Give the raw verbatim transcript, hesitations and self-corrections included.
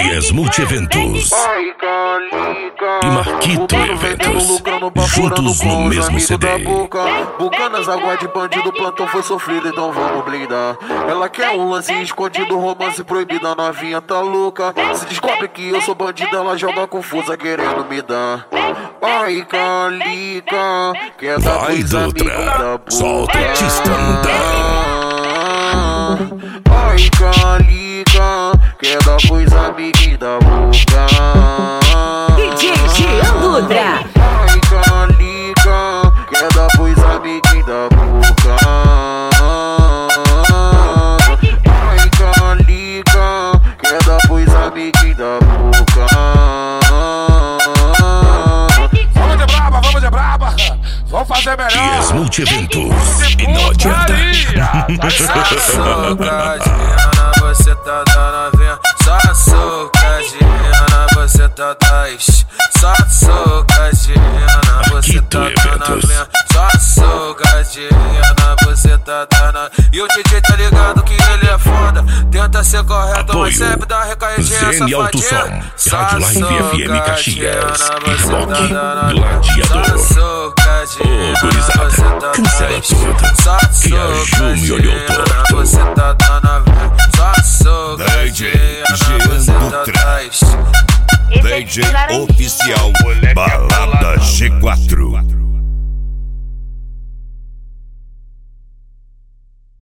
Dias Multieventos e Marquito Eventos, juntos no mesmo C D. Bucanas, água de bandido, plantão foi sofrido, então vamos blindar. Ela quer um lance escondido, romance proibido, a novinha tá louca. Se descobre que eu sou bandido, ela joga confusa querendo me dar. Ai, Calica, quer dar Vai, coisa Dutra, amiga da boca. solta te Ai, Calica, quer dar coisa amiga da boca. D J Jean Dutra. Ai, Calica, quer dar coisa amiga da boca. Ai, Calica, quer dar coisa amiga da boca. Vamos de braba, vamos de braba. Vamos fazer melhor. Dias Multieventos e não adianta. Socadinha, você tá dando vinha. Só socadinha, você tá dando. Só socadinha, você tá dando vinha. Só socadinha, você tá dando. E o D J tá ligado que ele é foda. Tenta ser correto, mas sempre dá recaidinha, safadinha. Só socadinha, Caxias, você tá dando. Gladiador. Só socadinha, você tá cancela tudo. Só que a Ju me olhou torto. você tá dando. Só D J socadinha, você tá dando. D J oficial Balada G quatro.